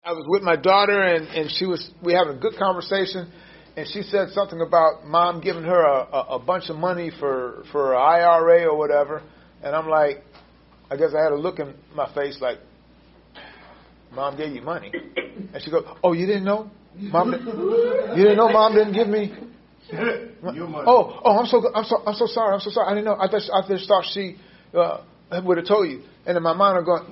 I was with my daughter, and we having a good conversation, and she said something about mom giving her a bunch of money for an IRA or whatever, and I'm like, I guess I had a look in my face like, mom gave you money, and she goes, oh, you didn't know? You didn't know mom didn't give me your money. Oh, I'm so sorry. I didn't know. I just thought she would have told you. And in my mind, I'm going,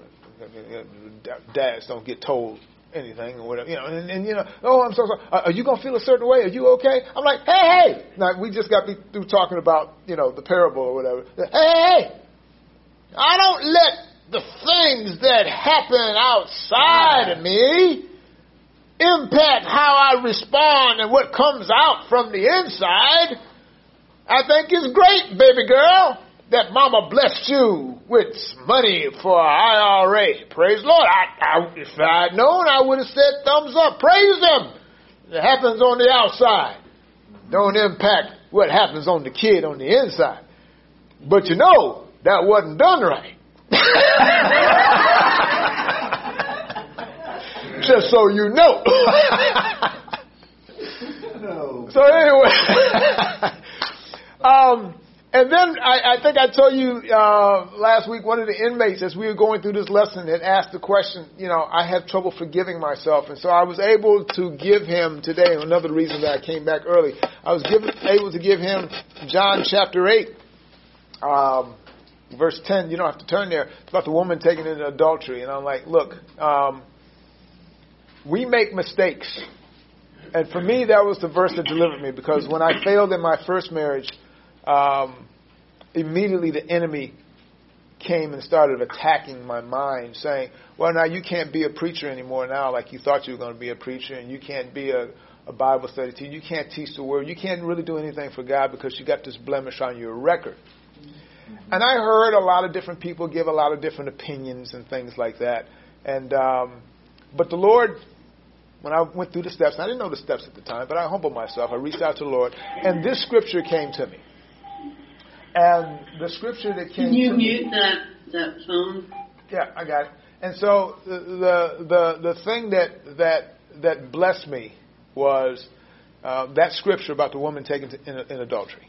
dads don't get told anything or whatever, and oh, I'm so sorry. Are you gonna feel a certain way? Are you okay? I'm like, hey. Now we just got through talking about the parable or whatever. Hey, I don't let the things that happen outside of me impact how I respond and what comes out from the inside. I think it's great, baby girl, that mama blessed you with money for an IRA. Praise the Lord. If I had known, I would have said thumbs up. Praise him. It happens on the outside. Don't impact what happens on the kid on the inside. But that wasn't done right. Just so you know. So anyway, and then I think I told you last week, one of the inmates, as we were going through this lesson, had asked the question, I have trouble forgiving myself. And so I was able to give him today, another reason that I came back early, I was able to give him John chapter 8, verse 10. You don't have to turn there. It's about the woman taken into adultery. And I'm like, look, we make mistakes. And for me, that was the verse that delivered me, because when I failed in my first marriage, immediately the enemy came and started attacking my mind, saying, well, now you can't be a preacher anymore now like you thought you were going to be a preacher, and you can't be a Bible study teacher. You can't teach the word. You can't really do anything for God because you got this blemish on your record. Mm-hmm. And I heard a lot of different people give a lot of different opinions and things like that. And but the Lord, when I went through the steps, and I didn't know the steps at the time, but I humbled myself. I reached out to the Lord, and this scripture came to me. And the scripture that came to me... Can you mute that phone? Yeah, I got it. And so the thing that blessed me was that scripture about the woman taken in adultery.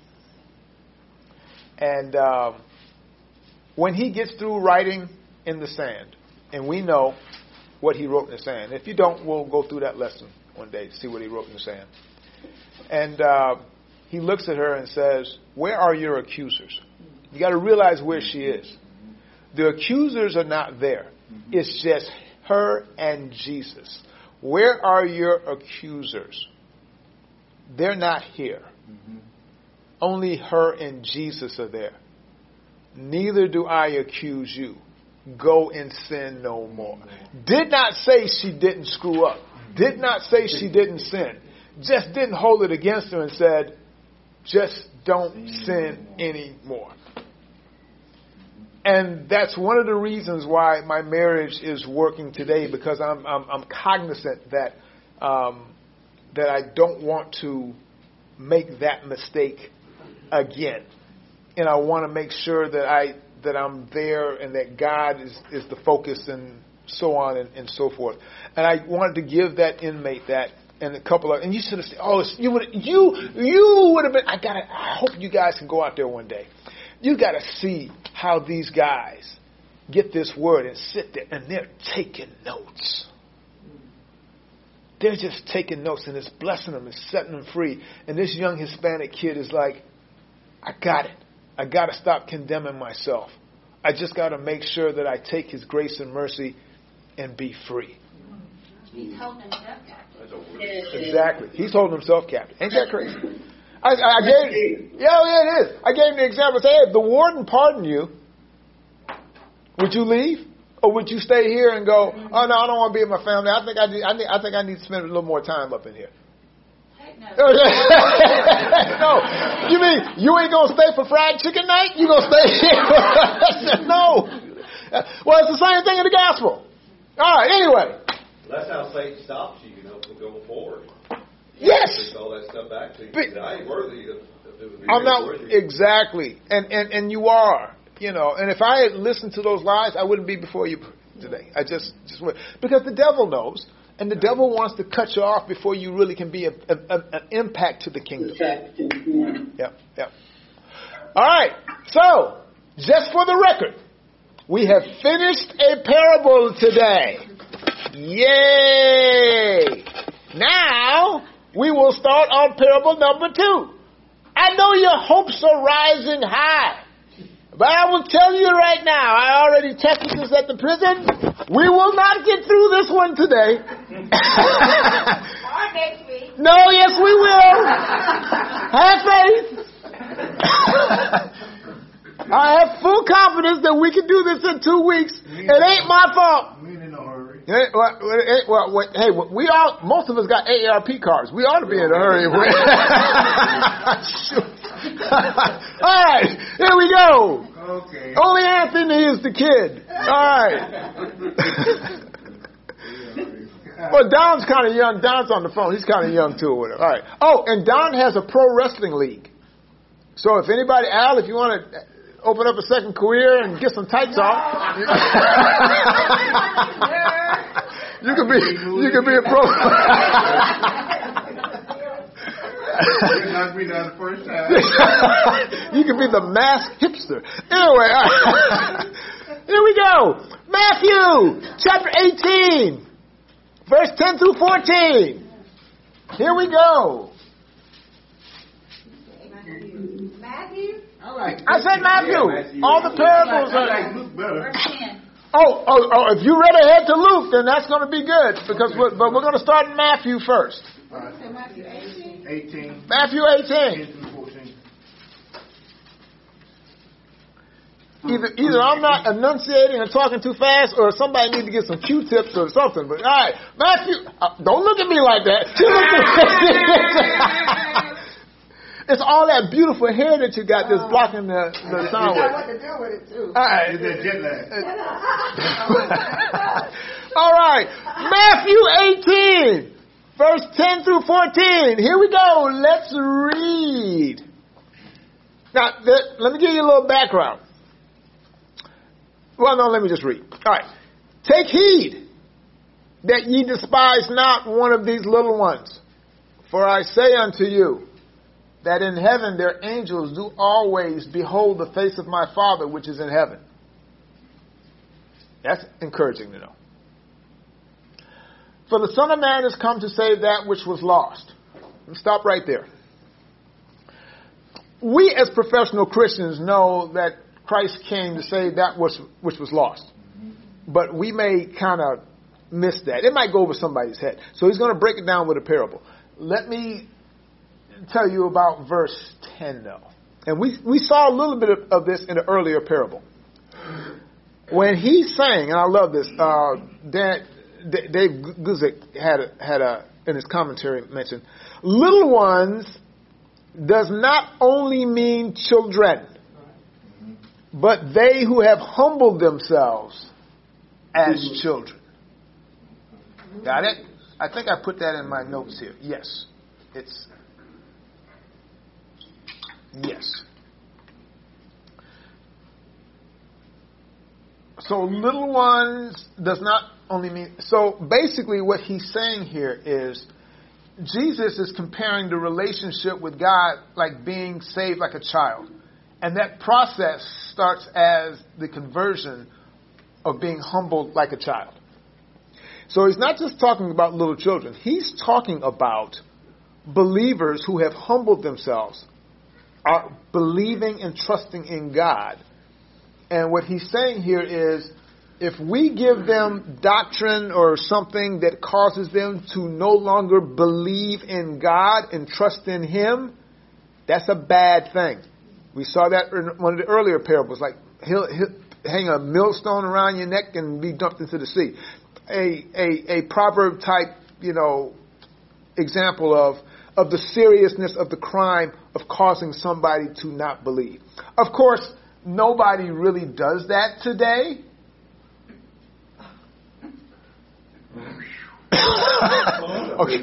And when he gets through writing in the sand, and we know what he wrote in the sand. If you don't, we'll go through that lesson one day to see what he wrote in the sand. And he looks at her and says, where are your accusers? You got to realize where she is. The accusers are not there. It's just her and Jesus. Where are your accusers? They're not here. Only her and Jesus are there. Neither do I accuse you. Go and sin no more. Did not say she didn't screw up. Did not say she didn't sin. Just didn't hold it against her and said, just don't sin anymore. And that's one of the reasons why my marriage is working today, because I'm cognizant that that I don't want to make that mistake again. And I want to make sure that I'm there and that God is the focus and so on and so forth. And I wanted to give that inmate that, and a couple of, and you should have said, oh, you would have been, I hope you guys can go out there one day. You got to see how these guys get this word and sit there and they're taking notes. They're just taking notes, and it's blessing them and setting them free. And this young Hispanic kid is like, I got it. I got to stop condemning myself. I just got to make sure that I take his grace and mercy and be free. He's holding himself captive. Exactly. He's holding himself captive. Ain't that crazy? I gave, yeah, it is. I gave him the example. Say, hey, if the warden pardoned you, would you leave? Or would you stay here and go, oh, no, I don't want to be with my family. I think I need to spend a little more time up in here. No. No. You mean you ain't going to stay for fried chicken night? You going to stay here? No. Well, it's the same thing in the gospel. All right, anyway. That's how Satan stops you, from going forward. Yes. Takes all that stuff back to you. I ain't worthy of doing it. I'm not, exactly. And you are, And if I had listened to those lies, I wouldn't be before you today. I just because the devil knows, and the devil wants to cut you off before you really can be an impact to the kingdom. Yep. All right. So, just for the record, we have finished a parable today. Yay! Now, we will start on parable number 2. I know your hopes are rising high. But I will tell you right now, I already tested this at the prison. We will not get through this one today. Or next week. No, yes, we will. Have faith. I have full confidence that we can do this in 2 weeks. It ain't my fault. We ain't in no hurry. Hey, we all, most of us got AARP cards. We ought to be in a hurry. All right, here we go. Okay. Only Anthony is the kid. All right. Well, Don's kind of young. Don's on the phone. He's kind of young too. Or whatever. All right. Oh, and Don has a pro wrestling league. So if anybody, Al, if you want to open up a second career and get some tights off, you could be a pro. Knocked me down the first time. You can be the masked hipster. Anyway, here we go. Matthew chapter 18, verse 10 through 14. Here we go. Matthew? I said Matthew. All the parables I are. like Luke better. Verse 10. Oh! If you read ahead to Luke, then that's going to be good but we're going to start in Matthew first. All right. Matthew 18. 18. Matthew 18. 10 through 14. Either I'm not enunciating or talking too fast, or somebody needs to get some Q-tips or something. But all right, Matthew, don't look at me like that. It's all that beautiful hair that you got that's blocking the sound You got wave. what to do with it, too. All right. It's that jet lag. All right, Matthew 18, verse 10 through 14. Here we go. Let's read. Now, let me give you a little background. Well, no, let me just read. All right. Take heed that ye despise not one of these little ones. For I say unto you, that in heaven their angels do always behold the face of my Father which is in heaven. That's encouraging to know. For the Son of Man is come to save that which was lost. Let me stop right there. We as professional Christians know that Christ came to save that which was lost. But we may kind of miss that. It might go over somebody's head. So he's going to break it down with a parable. Let me tell you about verse 10, though. And we saw a little bit of this in the earlier parable. When he's saying, and I love this, Dave Guzik had in his commentary mentioned, little ones does not only mean children, but they who have humbled themselves as children. Got it? I think I put that in my notes here. Yes. Yes. So little ones does not only mean... So basically what he's saying here is Jesus is comparing the relationship with God like being saved like a child. And that process starts as the conversion of being humbled like a child. So he's not just talking about little children. He's talking about believers who have humbled themselves, are believing and trusting in God. And what he's saying here is, if we give them doctrine or something that causes them to no longer believe in God and trust in Him, that's a bad thing. We saw that in one of the earlier parables, like he'll hang a millstone around your neck and be dumped into the sea. A proverb type, example of the seriousness of the crime of causing somebody to not believe. Of course, nobody really does that today. Okay.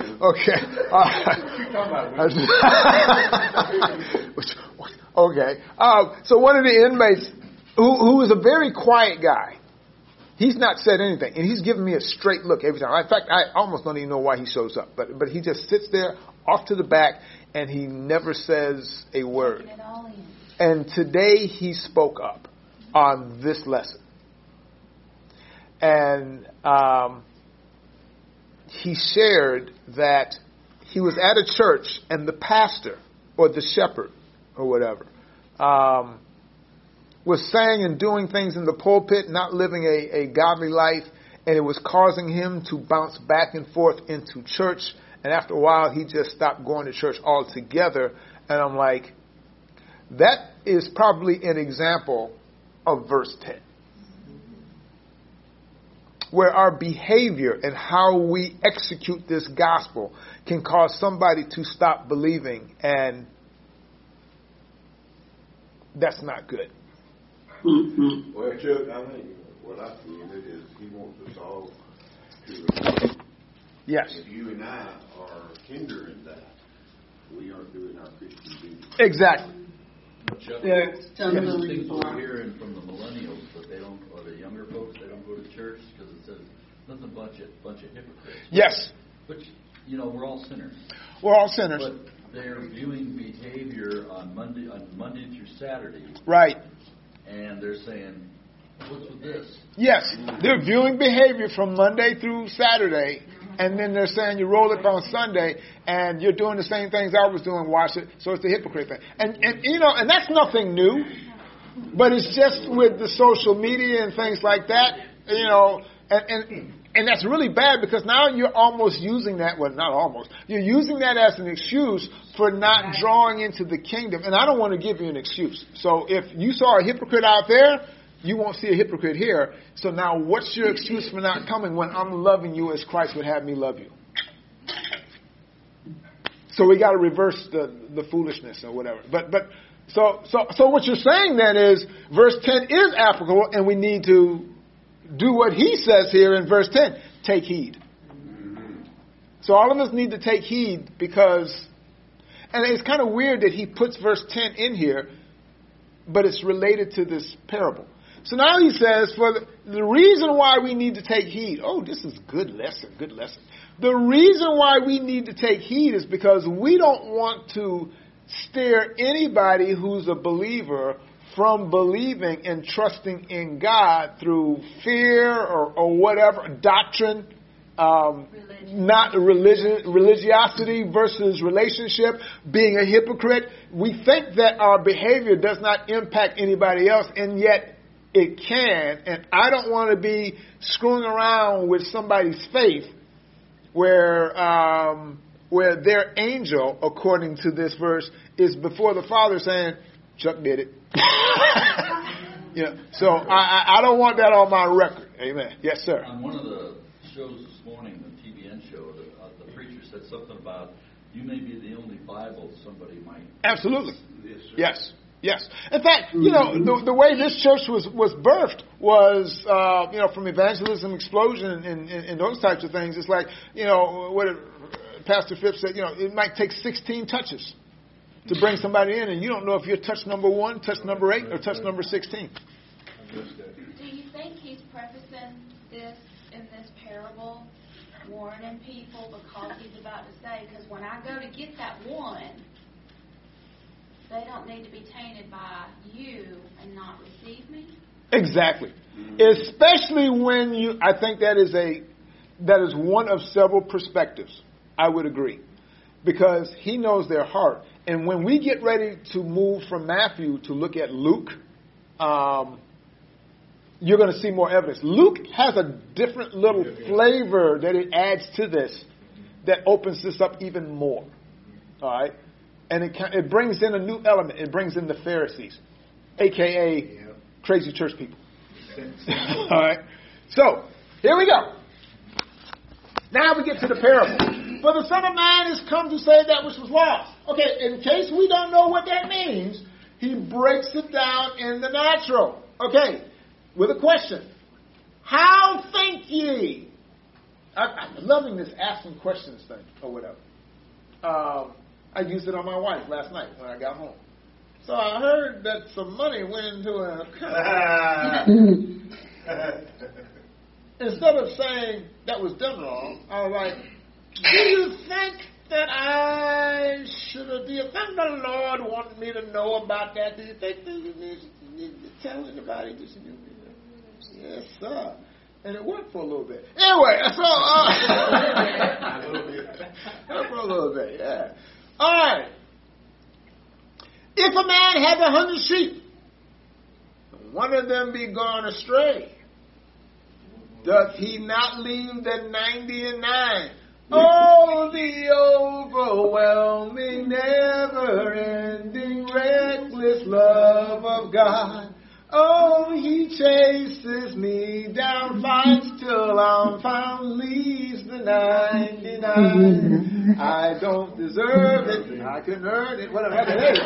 Okay. So one of the inmates, who was a very quiet guy, He's not said anything, and he's giving me a straight look every time. In fact, I almost don't even know why he shows up, but he just sits there off to the back, and he never says a word. And today he spoke up on this lesson, and he shared that he was at a church, and the pastor or the shepherd or whatever was saying and doing things in the pulpit, not living a godly life, and it was causing him to bounce back and forth into church. And after a while, he just stopped going to church altogether. And I'm like, that is probably an example of verse 10, where our behavior and how we execute this gospel can cause somebody to stop believing, and that's not good. Mm-hmm. Well, Chuck, I think what I see in it is he wants us all to repent. Yes. If you and I are hindering that, we aren't doing our Christian duty. Exactly. Chuck, Yeah. some of the things we're hearing from the millennials, but they don't, or the younger folks, they don't go to church because it says nothing but a bunch of hypocrites. Yes. Which, you know, we're all sinners. We're all sinners. But they're viewing behavior on Monday through Saturday, Right. and they're saying, "What's with this?" Yes. They're viewing behavior from Monday through Saturday, and then they're saying you roll it on Sunday, and you're doing the same things I was doing, watch it. So it's the hypocrite thing. And you know, and that's nothing new, but it's just with the social media and things like that, you know, and that's really bad because now you're almost using that, well, not almost, you're using that as an excuse for not drawing into the kingdom. And I don't want to give you an excuse. So if you saw a hypocrite out there, you won't see a hypocrite here. So now what's your excuse for not coming when I'm loving you as Christ would have me love you? So we got to reverse the foolishness or whatever. But so what you're saying then is verse 10 is applicable, and we need to do what he says here in verse 10. Take heed. So all of us need to take heed because, and it's kind of weird that he puts verse 10 in here, but it's related to this parable. So now he says, for the reason why we need to take heed. Oh, this is good lesson. The reason why we need to take heed is because we don't want to steer anybody who's a believer from believing and trusting in God through fear or whatever, doctrine, not religiosity versus relationship, being a hypocrite. We think that our behavior does not impact anybody else, and yet it can. And I don't want to be screwing around with somebody's faith where their angel, according to this verse, is before the Father saying, Chuck did it. So I don't want that on my record. Amen. Yes, sir. On one of the shows this morning, the TBN show, the preacher said something about you may be the only Bible somebody might. Absolutely. Yes, sir. Yes. In fact, you know, the way this church was birthed was, from evangelism explosion and those types of things. It's like, what Pastor Phipps said, it might take 16 touches to bring somebody in, and you don't know if you're touch number 1, touch number 8, or touch number 16. Do you think he's prefacing this in this parable, warning people because he's about to say, because when I go to get that one, they don't need to be tainted by you and not receive me? Exactly. Especially when I think that is one of several perspectives. I would agree. Because he knows their heart. And when we get ready to move from Matthew to look at Luke, you're going to see more evidence. Luke has a different little flavor that it adds to this that opens this up even more. All right? And it brings in a new element. It brings in the Pharisees, a.k.a. crazy church people. All right? So, here we go. Now we get to the parable. For the Son of Man is come to save that which was lost. Okay, in case we don't know what that means, he breaks it down in the natural. Okay, with a question. How think ye? I'm loving this asking questions thing or whatever. I used it on my wife last night when I got home. So I heard that some money went into an account. instead of saying that was done wrong, I was like, do you think that I should have, do you think the Lord wanted me to know about that? Do you think that you need to tell anybody this? Yes, sir. And it worked for a little bit. Anyway, so, for a little bit, yeah. All right. If a man has 100 sheep, one of them be gone astray, doth he not leave the 99? Oh, the overwhelming, never-ending, reckless love of God. Oh, he chases me down, fights till I'm found, leaves the 99. I don't deserve it, I can earn it, whatever that is.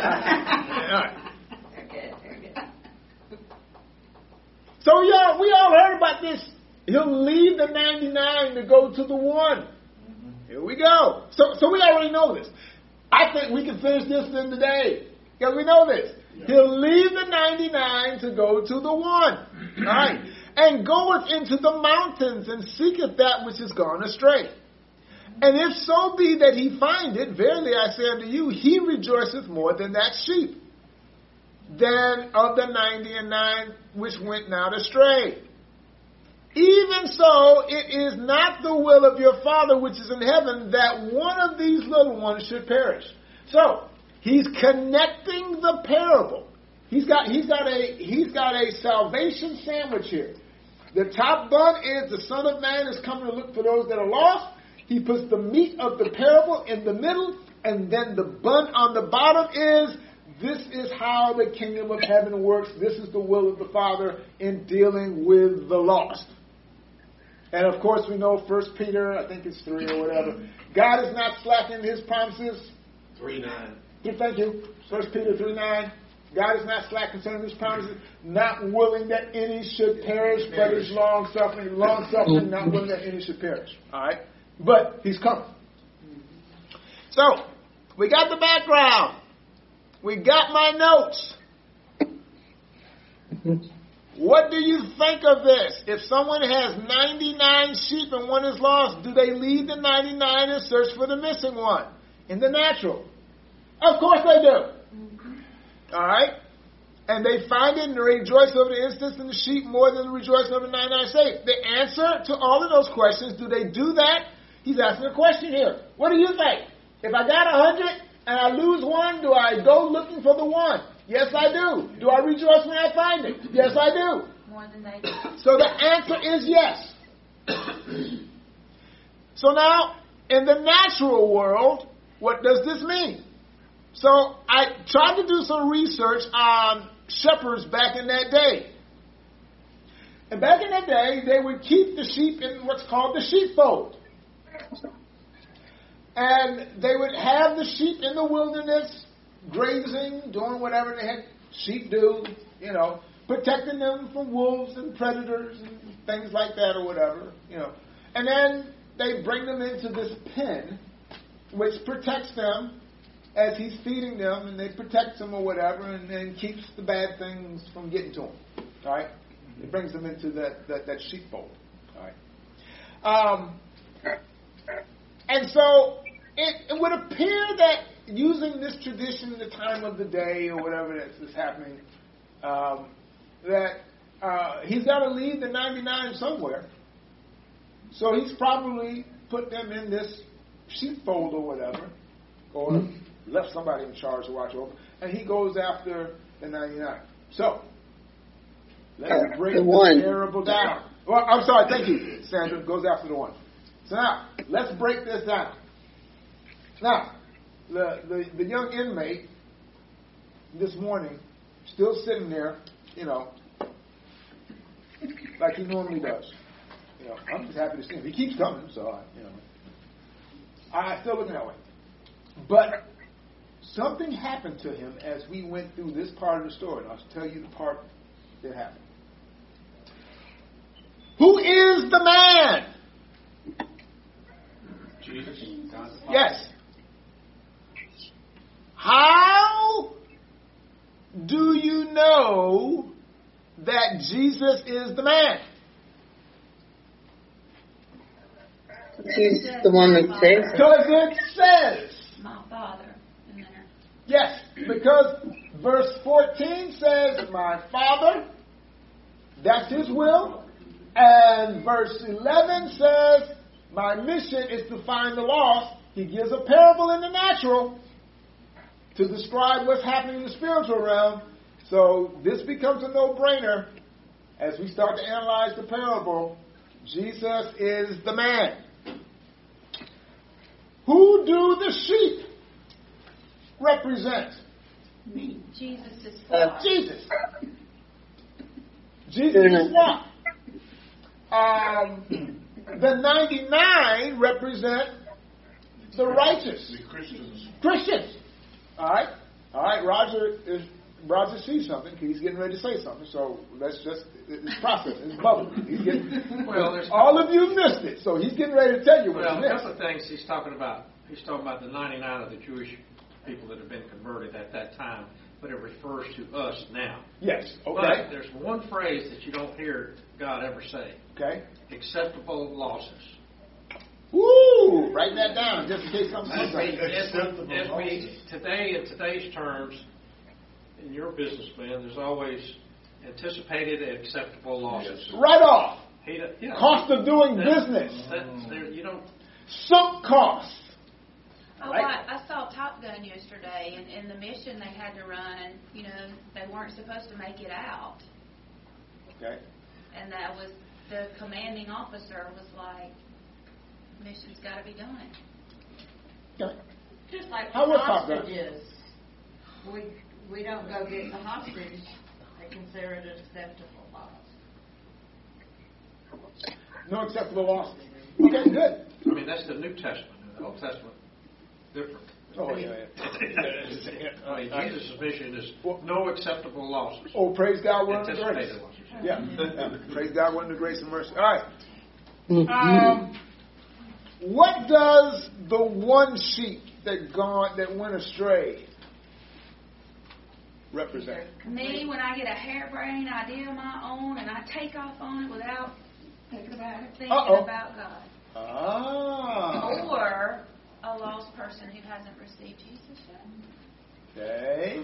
So we all heard about this. He'll leave the 99 to go to the one. Here we go. So we already know this. I think we can finish this in the day. Because we know this. He'll leave the 99 to go to the one. All right. And goeth into the mountains and seeketh that which is gone astray. And if so be that he find it, verily I say unto you, he rejoiceth more than that sheep, than of the 99 which went not astray. Even so, it is not the will of your Father which is in heaven that one of these little ones should perish. So, he's connecting the parable. He's got a salvation sandwich here. The top bun is the Son of Man is coming to look for those that are lost. He puts the meat of the parable in the middle, and then the bun on the bottom is, this is how the kingdom of heaven works. This is the will of the Father in dealing with the lost. And of course we know 1 Peter, I think it's 3 or whatever. God is not slacking his promises. 3:9. Thank you. 1 Peter 3:9. God is not slack concerning his promises, not willing that any should perish, but is long-suffering, not willing that any should perish. All right? But he's coming. So, we got the background. We got my notes. What do you think of this? If someone has 99 sheep and one is lost, do they leave the 99 and search for the missing one? In the natural. Of course they do. All right? And they find it and they rejoice over the instance in the sheep more than rejoice over the 99 saved. The answer to all of those questions, do they do that? He's asking a question here. What do you think? If I got 100 and I lose one, do I go looking for the one? Yes, I do. Do I rejoice when I find it? Yes, I do. More than they do. So the answer is yes. So now, in the natural world, what does this mean? So I tried to do some research on shepherds back in that day. And back in that day, they would keep the sheep in what's called the sheepfold. And they would have the sheep in the wilderness, grazing, doing whatever they had sheep do, protecting them from wolves and predators and things like that or whatever, And then they bring them into this pen, which protects them as he's feeding them, and they protect them or whatever, and then keeps the bad things from getting to them. All right? It brings them into that sheepfold. All right? And so it would appear that using this tradition in the time of the day or whatever that's happening, that he's got to leave the 99 somewhere. So he's probably put them in this sheepfold or whatever, or left somebody in charge to watch over, and he goes after the 99. So let's break the parable down. Well, I'm sorry, thank you, Sandra. Goes after the one. So now, let's break this down. Now, the young inmate this morning, still sitting there, like he normally does. I'm just happy to see him. He keeps coming, so I still looking that way. But something happened to him as we went through this part of the story, and I'll tell you the part that happened. Who is the man? Jesus. Yes. How do you know that Jesus is the man? he's the one that saves it. Because it says. My Father in there. Yes, because verse 14 says, my Father, that's his will. And verse 11 says, my mission is to find the lost. He gives a parable in the natural to describe what's happening in the spiritual realm. So this becomes a no-brainer as we start to analyze the parable. Jesus is the man. Who do the sheep represent? Me. Jesus is for Jesus. Jesus is what? The 99 represent the righteous. The Christians. Christians. All right. All right. Roger sees something. He's getting ready to say something. So let's just it's process. It's bubbling. He's getting. Well, all of you missed it. So he's getting ready to tell you what well, you a missed. couple of things he's talking about. He's talking about the 99 of the Jewish people that have been converted at that time, but it refers to us now. Yes. But Okay. there's one phrase that you don't hear God ever say: Okay. acceptable losses. Woo! Write that down just in case something comes up. As we today, in today's terms, in your business, man, there's always anticipated and acceptable losses. Right off. Yeah. Cost of doing business. You don't. Sunk costs. Oh, Right. I saw Top Gun yesterday, and in the mission they had to run, they weren't supposed to make it out. Okay. And that was, the commanding officer was like, mission's got to be done. Okay. Just like How was Top Gun? hostages. We don't go get the hostage. They consider it an acceptable loss. No acceptable losses. Okay, good. I mean, that's the New Testament. The Old Testament, different. Oh, yeah. I mean, Jesus' mission is no acceptable losses. Oh, praise God, we're under grace. Anticipated losses. Yeah. Praise God, we're under grace and mercy. All right. What does the one sheep that went astray represent? Me, when I get a harebrained idea of my own and I take off on it without thinking about God. Ah. Or a lost person who hasn't received Jesus yet. Okay.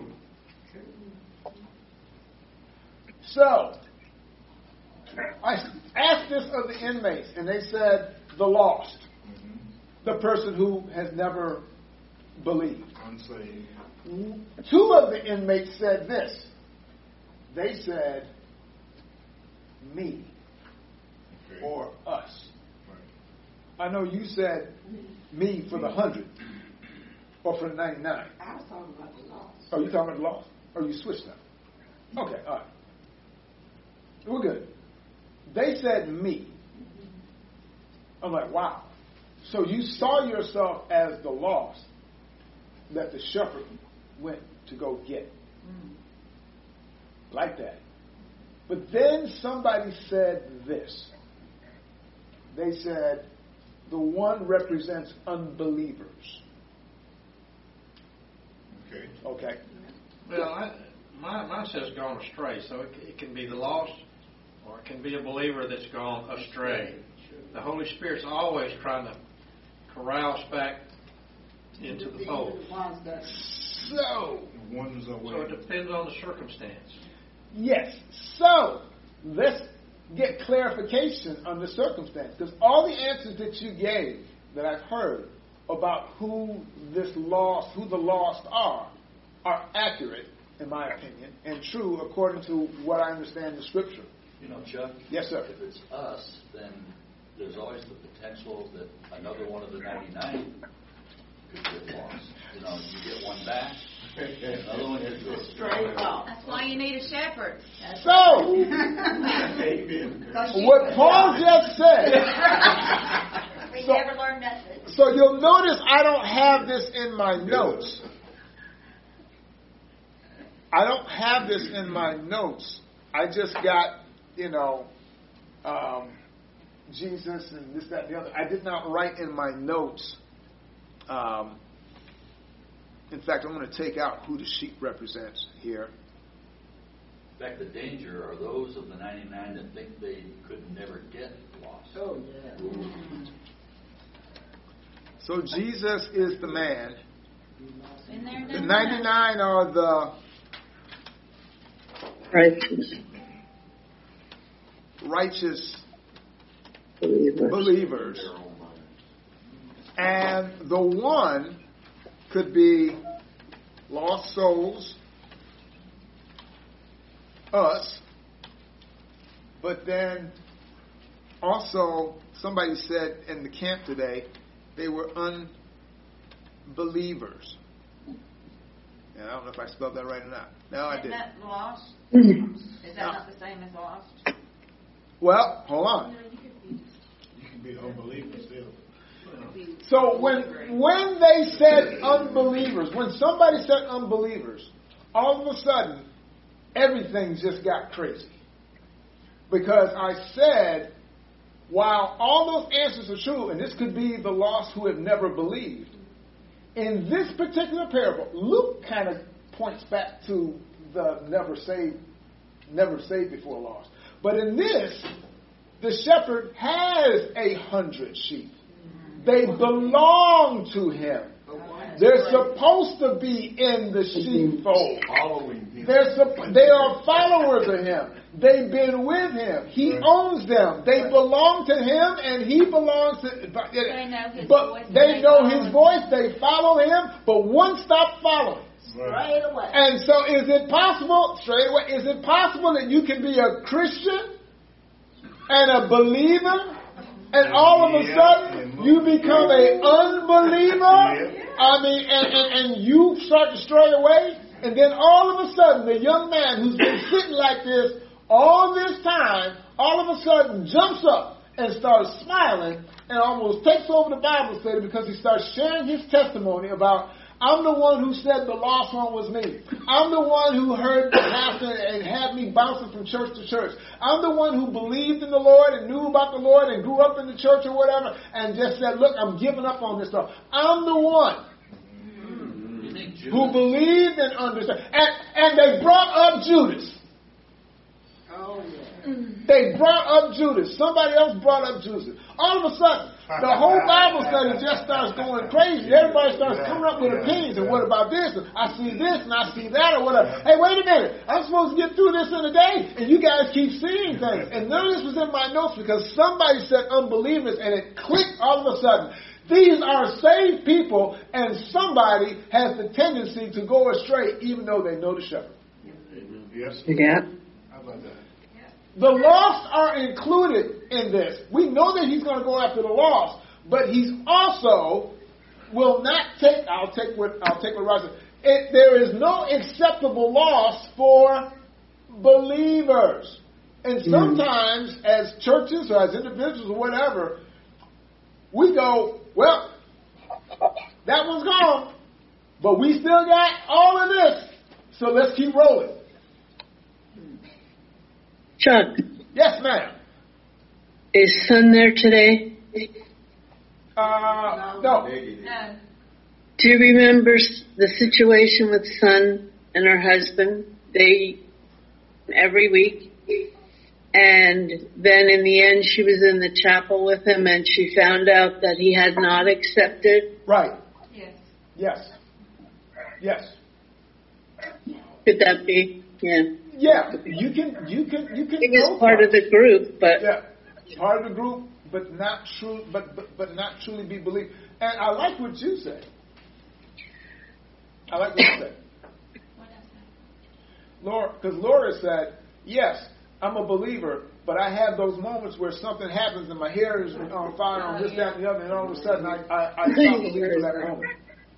So, I asked this of the inmates, and they said the lost, the person who has never believed. Unsaved. 2 of the inmates said this. They said, me Okay. or us. Right. I know you said me for the 100 or for the 99. I was talking about the loss. Oh, you talking about the lost? Or you switched now? Okay, all right. We're good. They said me. I'm like, wow. So you saw yourself as the lost that the shepherd went to go get. Like that. But then somebody said this. They said, the one represents unbelievers. Okay. Okay. Well, mine says gone astray, so it can be the lost, or it can be a believer that's gone astray. The Holy Spirit's always trying to corral us back into the fold. So, One is away. So it depends on the circumstance. yes. So, let's get clarification on the circumstance. Because all the answers that you gave, that I've heard about who the lost are accurate, in my opinion, and true according to what I understand the Scripture. Chuck? Yes, sir. If it's us, then there's always the potential that another one of the 99 could get lost. You get one back, another one could go Straight off. That's why you need a shepherd. So, what Paul just said, We So- never learned nothing. so you'll notice I don't have this in my notes. I don't have this in my notes. I just got, Jesus and this, that, and the other. I did not write in my notes. In fact, I'm going to take out who the sheep represents here. In fact, the danger are those of the 99 that think they could never get lost. Oh, yeah. So Jesus is the man. And they're The number 99 are the Righteous righteous believers. believers. And the one could be lost souls, us, but then also somebody said in the camp today they were unbelievers. And I don't know if I spelled that right or not. No, I Isn't didn't. that lost? Mhm. Is that not the same as lost? Well, hold on. You can be an unbeliever still. So when they said unbelievers, when somebody said unbelievers, all of a sudden everything just got crazy. Because I said, while all those answers are true, and this could be the lost who have never believed, in this particular parable, Luke kind of points back to the never saved before lost. But in this, the shepherd has 100 sheep. They belong to him. They're supposed to be in the sheepfold. Following him. They are followers of him. They've been with him. He owns them. They belong to him, and he belongs to. They know his but voice. they know his voice. They follow him. But one stop following. Straight away. And so, is it possible? Straight away, is it possible that you can be a Christian and a believer? And all of a sudden, you become an unbeliever. I mean, and you start to stray away. And then all of a sudden, the young man who's been sitting like this all this time, all of a sudden jumps up and starts smiling and almost takes over the Bible study because he starts sharing his testimony about, I'm the one who said the lost one was me. I'm the one who heard the pastor and had me bouncing from church to church. I'm the one who believed in the Lord and knew about the Lord and grew up in the church or whatever and just said, look, I'm giving up on this stuff. I'm the one who believed and understood. And they brought up Judas. Oh, yeah. They brought up Judas. Somebody else brought up Judas. All of a sudden, the whole Bible study just starts going crazy. Everybody starts coming up with opinions. And what about this? And I see this and I see that or whatever. Hey, wait a minute. I'm supposed to get through this in a day. And you guys keep seeing things. And none of this was in my notes because somebody said unbelievers and it clicked all of a sudden. These are saved people and somebody has the tendency to go astray even though they know the shepherd. Yes. Yeah. How about that? The lost are included in this. We know that he's going to go after the lost, but he's also will not take. I'll take what Roger said. There is no acceptable loss for believers, and sometimes as churches or as individuals or whatever, we go, well, that one's gone, but we still got all of this, so let's keep rolling. Chuck, Yes, ma'am. is Son there today? No. Negative. No. Do you remember the situation with Son and her husband? They every week, and then in the end, she was in the chapel with him, and she found out that he had not accepted. Right. Yes. Yes. Yes. Could that be? Yeah. Yeah. You can. He know was part of the group, but Yeah. Part of the group, but not true. But not truly be believed. And I like what you said. I like what you said, What else? Laura. Because Laura said, "Yes, I'm a believer, but I have those moments where something happens and my hair is on fire on this, that, and the other, and all of a sudden I stop believing for that moment."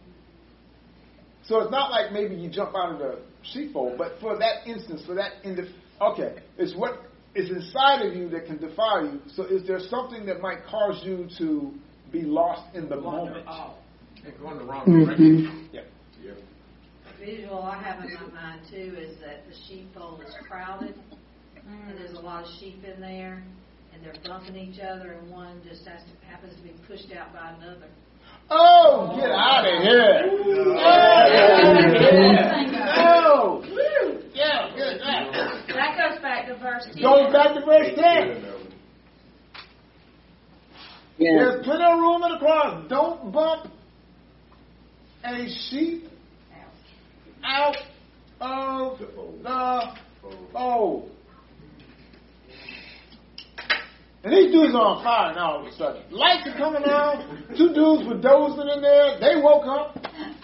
So it's not like maybe you jump out of the sheepfold, but for that instance, for that okay, it's what is inside of you that can defile you. So is there something that might cause you to be lost in the moment? They're going the wrong direction. Yeah. Yep. Visual I have in my mind too is that the sheepfold is crowded and there's a lot of sheep in there and they're bumping each other and one just happens to be pushed out by another. Oh, get out of here! Oh, yeah, good. That goes back to verse 10. Goes back to verse 10. Yeah. There's plenty of room in the cross. Don't bump a sheep out of the fold. And these dudes are on fire now all of a sudden. Lights are coming on. Two dudes were dozing in there. They woke up.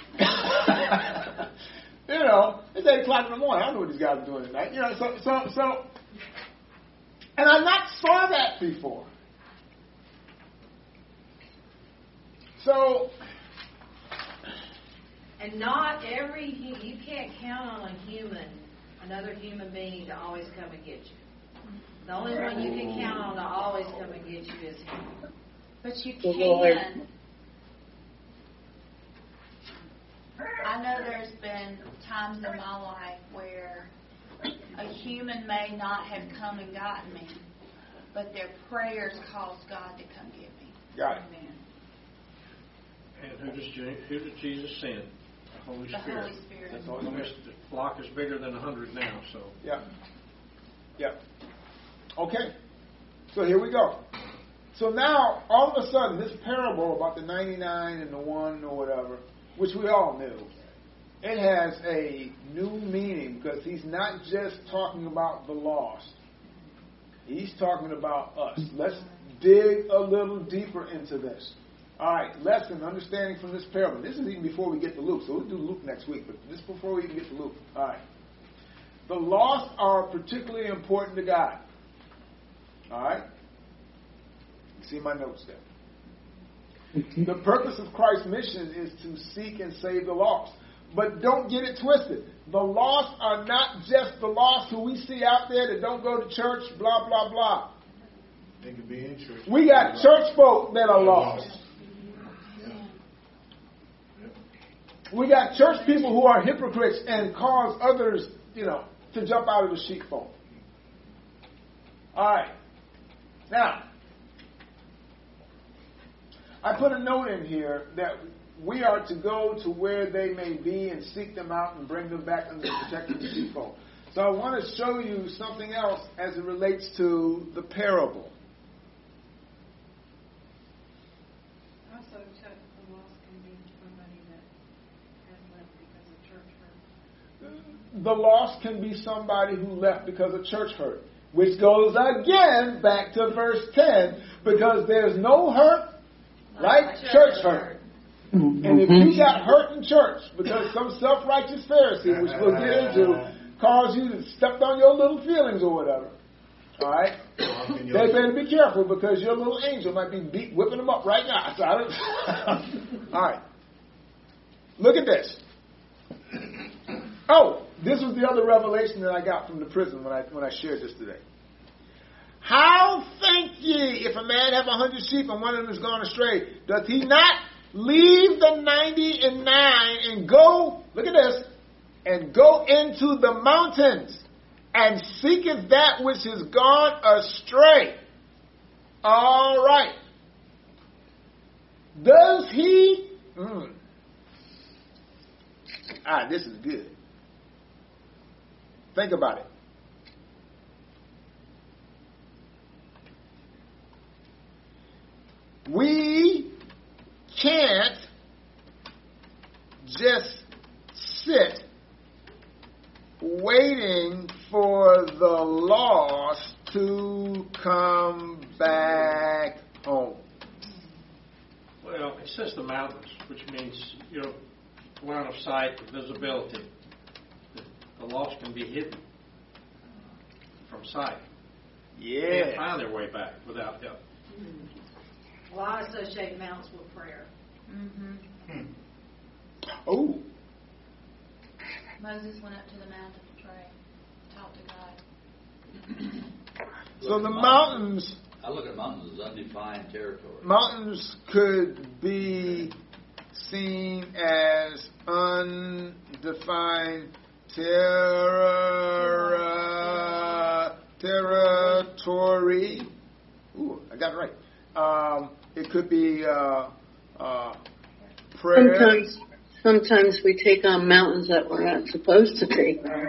You know, it's 8 o'clock in the morning. I don't know what these guys are doing tonight. You know, so, and I not saw that before. So, And not every, you can't count on another human being to always come and get you. The only one you can count on to always come and get you is him. But you The Lord. can. I know there's been times in my life where a human may not have come and gotten me, but their prayers caused God to come get me. got it. Amen. And who did Jesus send? The Holy The Spirit. Holy Spirit. That's all. The flock is bigger than 100 now, so. Yeah. Yeah. Okay. So here we go. So now, all of a sudden, this parable about the 99 and the 1 or whatever, which we all knew, it has a new meaning because he's not just talking about the lost. He's talking about us. Let's dig a little deeper into this. All right, lesson, understanding from this parable. This is even before we get to Luke, so we'll do Luke next week, but just before we even get to Luke. All right. The lost are particularly important to God. All right? You see my notes there. The purpose of Christ's mission is to seek and save the lost. But don't get it twisted. The lost are not just the lost who we see out there that don't go to church, blah, blah, blah. They can be in church. We got church folk that are lost. We got church people who are hypocrites and cause others, to jump out of the sheepfold. All right. Now, I put a note in here that we are to go to where they may be and seek them out and bring them back under the protection of the sheepfold. So I want to show you something else as it relates to the parable. Also, the lost can be somebody that has left because of church hurt. The lost can be somebody who left because of church hurt, which goes again back to verse 10, because there's no hurt like church hurt. And if you got hurt in church because some self-righteous Pharisee, which we'll get into, caused you to step on your little feelings or whatever, all right, they better be careful because your little angel might be whipping them up right now. So all right. Look at this. Oh, this was the other revelation that I got from the prison when I shared this today. How think ye, if a man have 100 sheep and one of them is gone astray, doth he not leave the 99 and go, look at this, and go into the mountains and seeketh that which is gone astray? All right. Does he? This is good. Think about it. We can't just sit waiting for the lost to come back home. Well, it says the mountains, which means, line of sight, visibility. The lost can be hidden from sight. Yeah. They can't find their way back without help. Well, I associate mountains with prayer. Mm-hmm. Oh. Moses went up to the mountain to pray, talk to God. So the mountains. I look at mountains as undefined territory. Mountains could be seen as undefined territory. Ooh, I got it right. It could be prayer. Sometimes we take on mountains that we're not supposed to take on.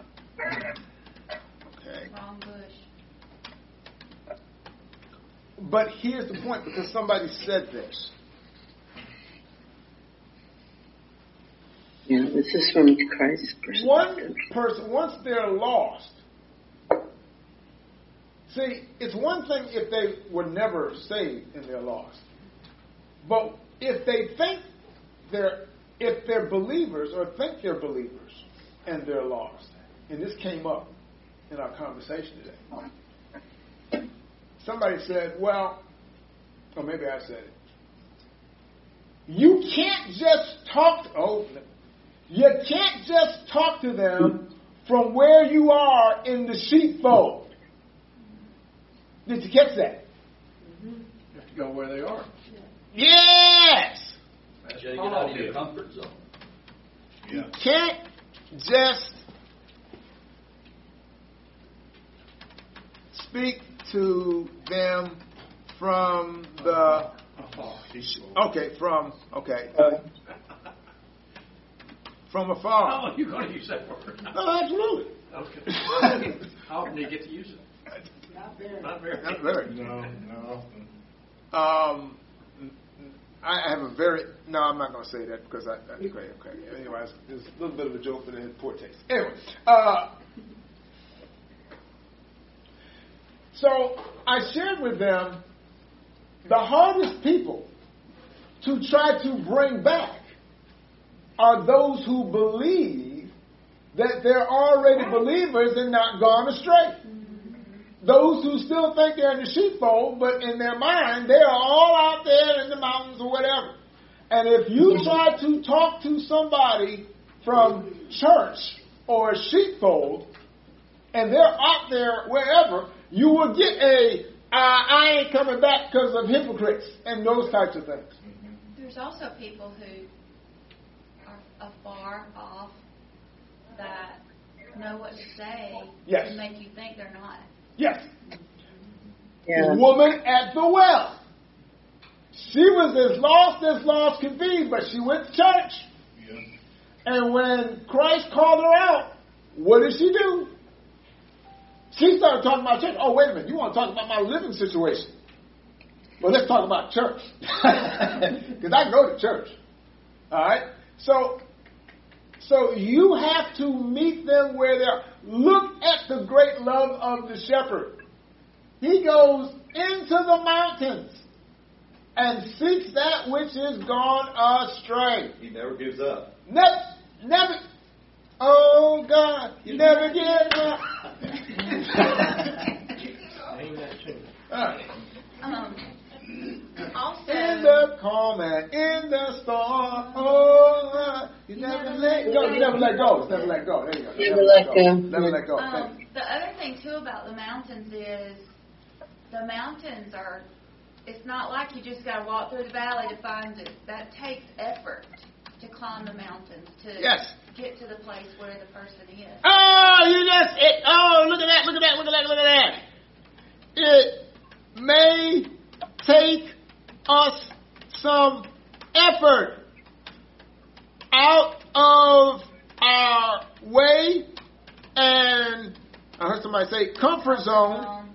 Okay. Wrong bush. But here's the point, because somebody said this. Yeah, this is from Christ's perspective. One person, once they're lost, see, it's one thing if they were never saved and they're lost. But if they think if they're believers or think they're believers and they're lost, and this came up in our conversation today, somebody said, well, or maybe I said it, you can't just talk to them from where you are in the sheepfold. Did you catch that? You have to go where they are. Yes! You gotta get out of your comfort zone. You can't just speak to them from the... from afar. Oh, you're going to use that word. No, absolutely. Okay. How often do you get to use it? Not very. Not very. No, not often. I have a very... No, I'm not going to say that because that's great. Okay. Anyways, it's a little bit of a joke, but it had poor taste. Anyway, so I shared with them the hardest people to try to bring back are those who believe that they're already believers and not gone astray. Those who still think they're in the sheepfold, but in their mind, they are all out there in the mountains or whatever. And if you try to talk to somebody from church or a sheepfold, and they're out there wherever, you will get I ain't coming back because of hypocrites and those types of things. There's also people who are afar off that know what to say Yes. to make you think they're not. Yes. Yeah. The woman at the well. She was as lost could be, but she went to church. Yeah. And when Christ called her out, what did she do? She started talking about church. Oh, wait a minute. You want to talk about my living situation? Well, let's talk about church. Because I go to church. All right? So you have to meet them where they are. Look at the great love of the shepherd. He goes into the mountains and seeks that which is gone astray. He never gives up. Never. Oh, God, you never give up. Name that tune. Also, In the calm and in the storm, oh, you never let go. You never let go. Never let go. There you go. Never let go. Never let go. Thank you. the other thing too about the mountains is the mountains are. It's not like you just got to walk through the valley to find it. That takes effort to climb the mountains to Yes. get to the place where the person is. Oh, look at that. Look at that. Look at that. Look at that. It may take us some effort out of our way and I heard somebody say comfort zone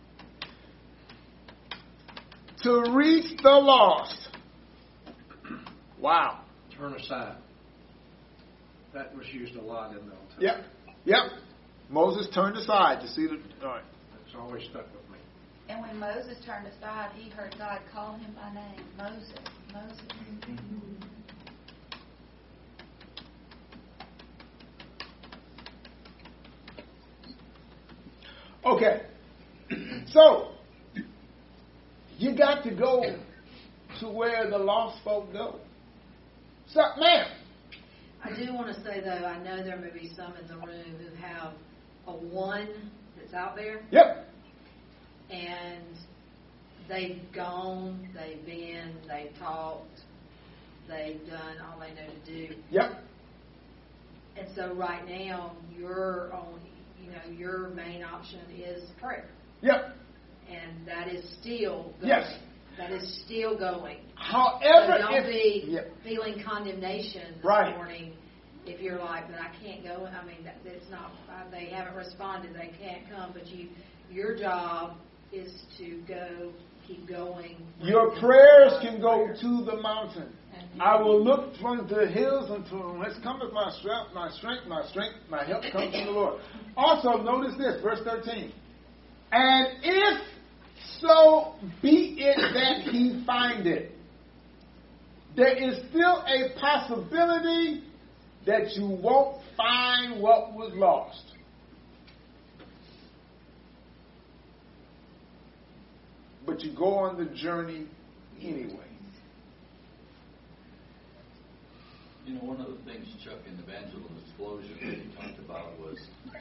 to reach the lost. Wow. Turn aside. That was used a lot in the Old Testament. Yep. Moses turned aside to see the... All right. It's always stuck with me. And when Moses turned aside, he heard God call him by name. Moses, Moses. Okay. So, you got to go to where the lost folk go. So, ma'am. I do want to say, though, I know there may be some in the room who have a one that's out there. Yep. And they've gone, they've been, they've talked, they've done all they know to do. Yep. And so right now, your main option is prayer. Yep. And that is still going. Yes. That is still going. However, So don't be yep. feeling condemnation this Right. morning if you're like, but I can't go. I mean, it's not. They haven't responded. They can't come. But your job is to go keep going. Your prayers can go to the mountain. I will look from the hills until whence cometh my strength, my help comes from the Lord. Also, notice this, verse 13. And if so be it that he find it, there is still a possibility that you won't find what was lost. But you go on the journey anyway. You know, one of the things Chuck in Evangelical Disclosure that he talked about was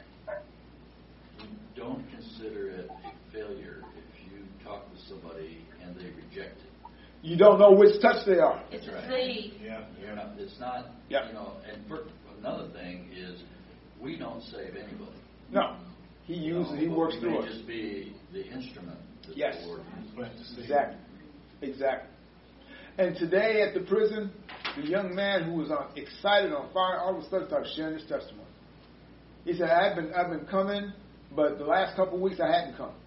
don't consider it a failure if you talk to somebody and they reject it. You don't know which touch they are. It's a seed. Yeah. It's not, Yeah. you know, and another thing is we don't save anybody. No. He works through us. We may us. just be the instrument that Yes. the Lord uses. Exactly. And today at the prison, the young man who was excited, on fire, all of a sudden started sharing his testimony. He said, I've been coming, but the last couple of weeks I hadn't come.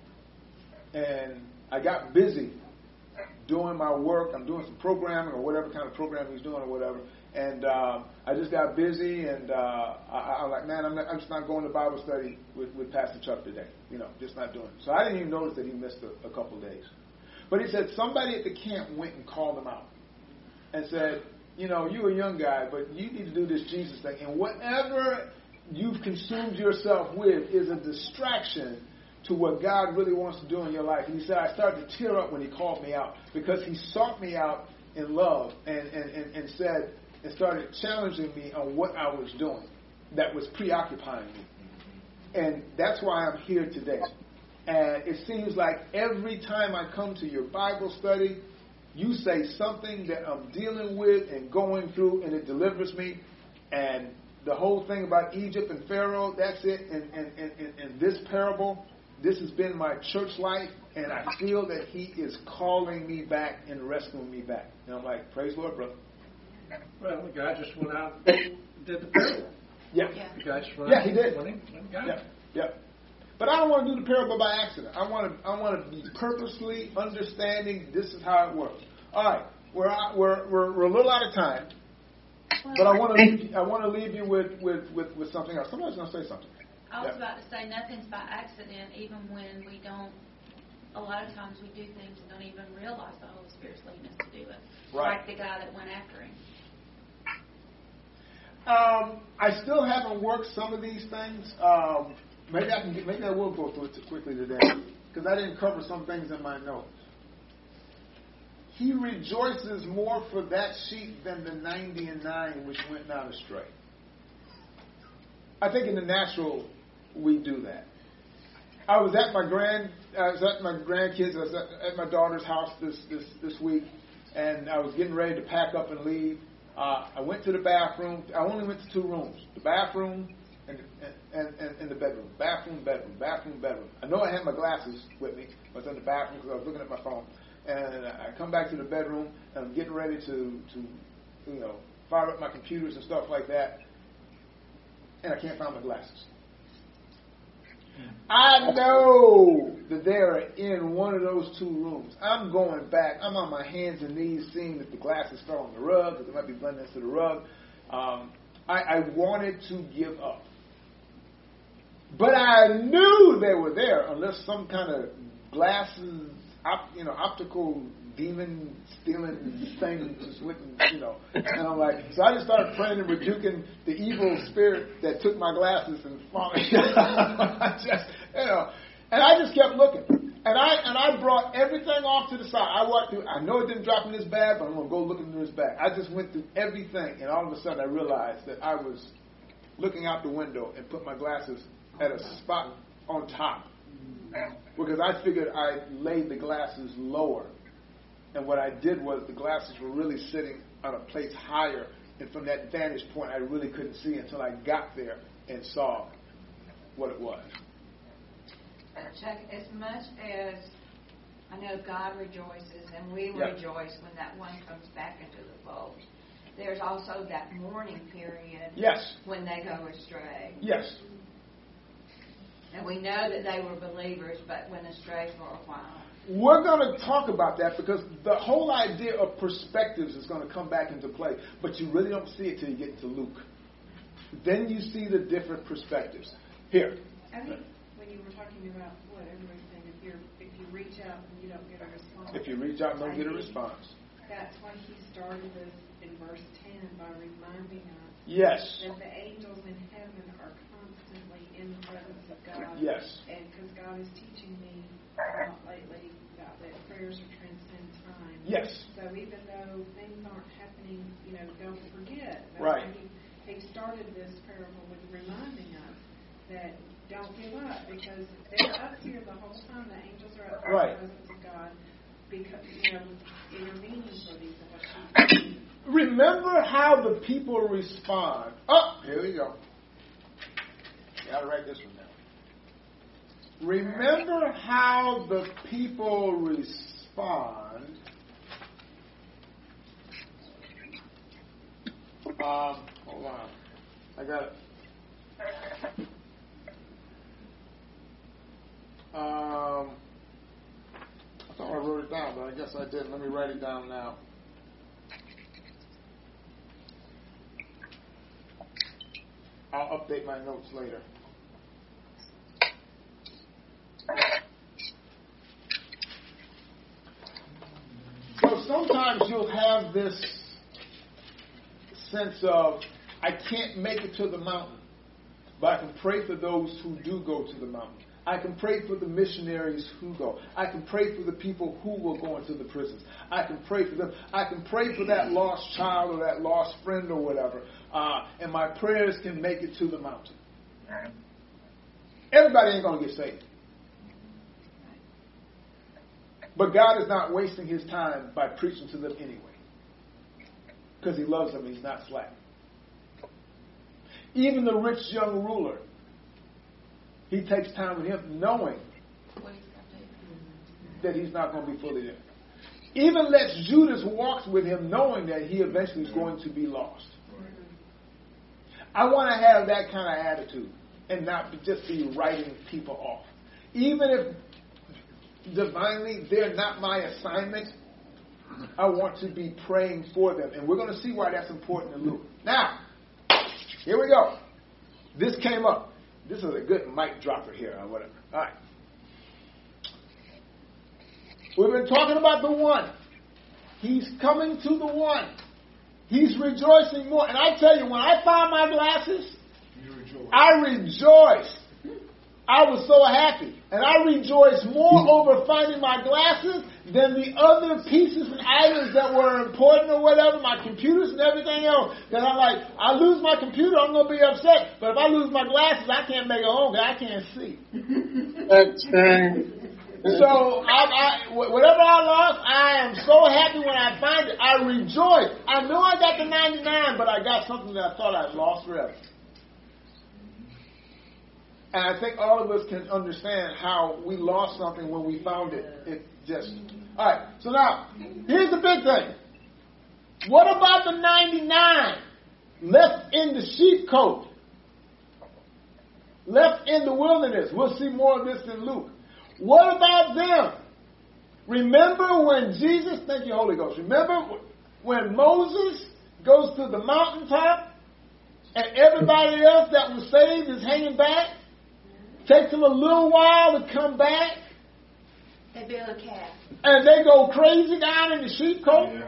And I got busy doing my work. I'm doing some programming or whatever kind of programming he's doing or whatever. And I just got busy, and I'm like, man, I'm just not going to Bible study with Pastor Chuck today. You know, just not doing it. So I didn't even notice that he missed a couple of days. But he said somebody at the camp went and called him out and said, you know, you're a young guy, but you need to do this Jesus thing. And whatever you've consumed yourself with is a distraction to what God really wants to do in your life. And he said, I started to tear up when he called me out because he sought me out in love and said, and started challenging me on what I was doing that was preoccupying me. And that's why I'm here today. And it seems like every time I come to your Bible study, you say something that I'm dealing with and going through, and it delivers me. And the whole thing about Egypt and Pharaoh, that's it. And this parable, this has been my church life, and I feel that he is calling me back and rescuing me back. And I'm like, praise the Lord, brother. Well, the guy just went out and did the parable. Yeah. The guy just went Yeah, out he did. and went and got it. Yeah. But I don't want to do the parable by accident. I want to be purposely understanding this is how it works. All right, we're a little out of time, but I want to leave you with something else. Somebody's going to say something. I was about to say nothing's by accident, even when we don't. A lot of times we do things and don't even realize the Holy Spirit's leading us to do it. Right. Like the guy that went after him. I still haven't worked some of these things. Maybe I will go through it quickly today because I didn't cover some things in my notes. He rejoices more for that sheep than the 99 which went not astray. I think in the natural we do that. I was at my grandkids. I was at my daughter's house this week, and I was getting ready to pack up and leave. I went to the bathroom. I only went to two rooms: the bathroom and the bedroom. Bathroom, bedroom. I know I had my glasses with me. I was in the bathroom because I was looking at my phone. And I come back to the bedroom, and I'm getting ready to fire up my computers and stuff like that, and I can't find my glasses. I know that they're in one of those two rooms. I'm going back. I'm on my hands and knees seeing that the glasses fell on the rug, because they might be blending into the rug. I wanted to give up. But I knew they were there unless some kind of glasses, optical demon stealing thing just wouldn't, And I'm like, so I just started praying and rebuking the evil spirit that took my glasses and and I just kept looking. And I brought everything off to the side. I walked through. I know it didn't drop in this bag, but I'm going to go look into this bag. I just went through everything, and all of a sudden I realized that I was looking out the window and put my glasses at a spot on top. Because I figured I laid the glasses lower. And what I did was the glasses were really sitting on a place higher. And from that vantage point, I really couldn't see until I got there and saw what it was. Chuck, as much as I know God rejoices and we Yeah. rejoice when that one comes back into the fold, there's also that mourning period Yes. when they go astray. Yes. And we know that they were believers, but went astray for a while. we're going to talk about that because the whole idea of perspectives is going to come back into play. But you really don't see it till you get into Luke. Then you see the different perspectives. Here. I think when you were talking about what everybody's saying, if you reach out and you don't get a response. If you reach out and don't get a response. That's why he started this in verse 10 by reminding us Yes. that the angels in heaven are constantly in the presence of God. Yes. And because God is teaching me a lot lately about that prayers are transcend time. Yes. So even though things aren't happening, don't forget. That's Right. why he started this parable with reminding us that don't give up because they're up here the whole time. The angels are up in Right. the presence of God because, intervening for these of us. Remember how the people respond. Oh, here we go. Got to write this one down. Remember how the people respond. Hold on. I got it. I thought I wrote it down, but I guess I didn't. Let me write it down now. I'll update my notes later. So sometimes you'll have this sense of, I can't make it to the mountain, but I can pray for those who do go to the mountain. I can pray for the missionaries who go. I can pray for the people who will go into the prisons. I can pray for them. I can pray for that lost child or that lost friend or whatever. And my prayers can make it to the mountain. Everybody ain't going to get saved. But God is not wasting his time by preaching to them anyway. Because he loves them and he's not slack. Even the rich young ruler, he takes time with him knowing that he's not going to be fully there. Even lets Judas walks with him knowing that he eventually is going to be lost. I want to have that kind of attitude and not just be writing people off. Even if divinely they're not my assignment, I want to be praying for them. And we're going to see why that's important in Luke. Now, here we go. This came up. This is a good mic dropper here or whatever. All right. We've been talking about the one. He's coming to the one. He's rejoicing more. And I tell you, when I found my glasses, I rejoiced. I was so happy. And I rejoiced more over finding my glasses than the other pieces and items that were important or whatever, my computers and everything else. That I'm like, I lose my computer, I'm going to be upset. But if I lose my glasses, I can't make it home because I can't see. That's right. So whatever I lost, I am so happy when I find it. I rejoice. I know I got the 99, but I got something that I thought I'd lost forever. And I think all of us can understand how we lost something when we found it. It just... All right, so now, here's the big thing. What about the 99 left in the sheepcote? Left in the wilderness? We'll see more of this in Luke. What about them? Remember when Jesus... Thank you, Holy Ghost. Remember when Moses goes to the mountaintop and everybody else that was saved is hanging back? Takes them a little while to come back. They build a calf. And they go crazy down in the sheepcote.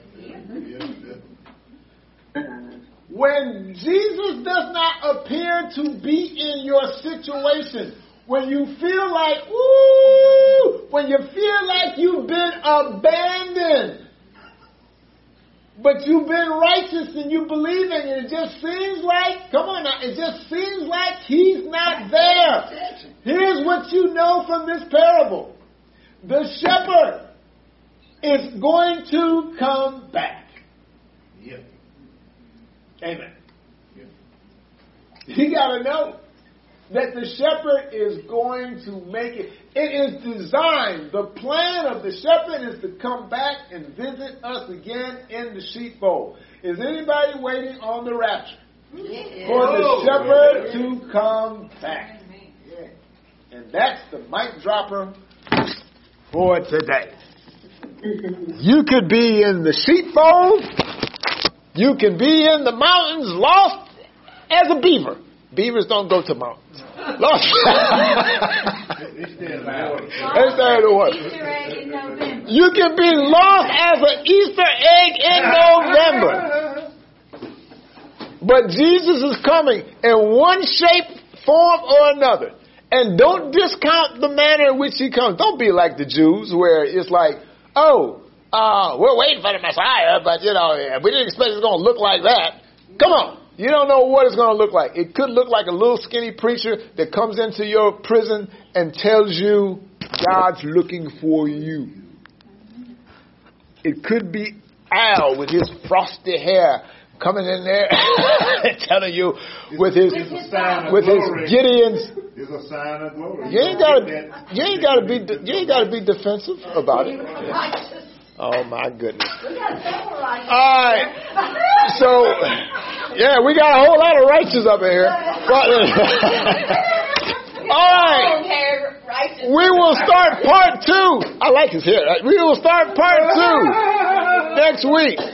When Jesus does not appear to be in your situation, when you feel like, ooh, when you feel like you've been abandoned, but you've been righteous and you believe in it, it just seems like, come on now, it just seems like he's not there. Here's what you know from this parable. The shepherd is going to come back. Yep. Amen. Yep. You got to know that the shepherd is going to make it. It is designed. The plan of the shepherd is to come back and visit us again in the sheepfold. Is anybody waiting on the rapture? Yeah. For the shepherd to come back. And that's the mic dropper for today. You could be in the sheepfold. You can be in the mountains, lost as a beaver. Beavers don't go to mountains. Lost. They stay in the water. They stay in the water. Easter egg in November. You can be lost as an Easter egg in November. But Jesus is coming in one shape, form, or another. And don't discount the manner in which he comes. Don't be like the Jews where it's like, we're waiting for the Messiah, but, we didn't expect it's going to look like that. Come on. You don't know what it's going to look like. It could look like a little skinny preacher that comes into your prison and tells you God's looking for you. It could be Al with his frosty hair coming in there and telling you with his Gideons. It's a sign of glory. You ain't got to be defensive about it. Oh my goodness. All right. So, we got a whole lot of righteous up in here. All right. We will start part 2. I like his hair. We will start part 2 next week.